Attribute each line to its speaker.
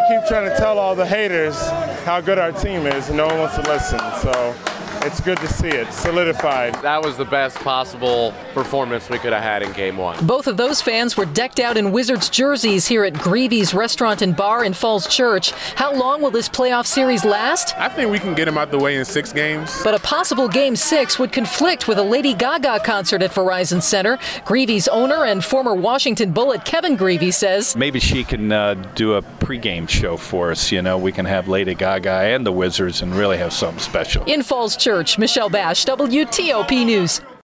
Speaker 1: keep trying to tell all the haters how good our team is, and no one wants to listen. So it's good to see it solidified.
Speaker 2: That was the best possible performance we could have had in Game 1.
Speaker 3: Both of those fans were decked out in Wizards jerseys here at Greavy's Restaurant and Bar in Falls Church. How long will this playoff series last?
Speaker 4: I think we can get them out the way in 6 games.
Speaker 3: But a possible Game 6 would conflict with a Lady Gaga concert at Verizon Center. Greavy's owner and former Washington Bullet Kevin Greavy says
Speaker 5: maybe she can do a pregame show for us. You know, we can have Lady Gaga and the Wizards and really have something special.
Speaker 3: In Falls Church, Michelle Bash, WTOP News.